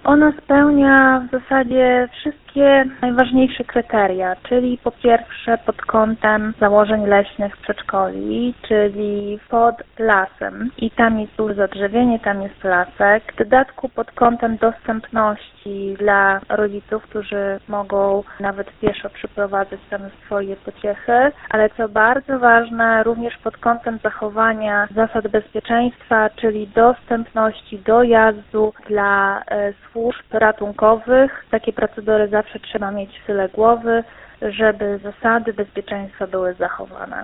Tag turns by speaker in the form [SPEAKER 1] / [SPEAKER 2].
[SPEAKER 1] Ona spełnia w zasadzie wszystkie najważniejsze kryteria, czyli po pierwsze pod kątem założeń leśnych przedszkoli, czyli pod lasem i tam jest duże zadrzewienie, tam jest lasek. W dodatku pod kątem dostępności dla rodziców, którzy mogą nawet pieszo przyprowadzać tam swoje pociechy, ale co bardzo ważne, również pod kątem zachowania zasad bezpieczeństwa, czyli dostępności dojazdu dla służb ratunkowych. Takie procedury zawsze trzeba mieć w tyle głowy, żeby zasady bezpieczeństwa były zachowane.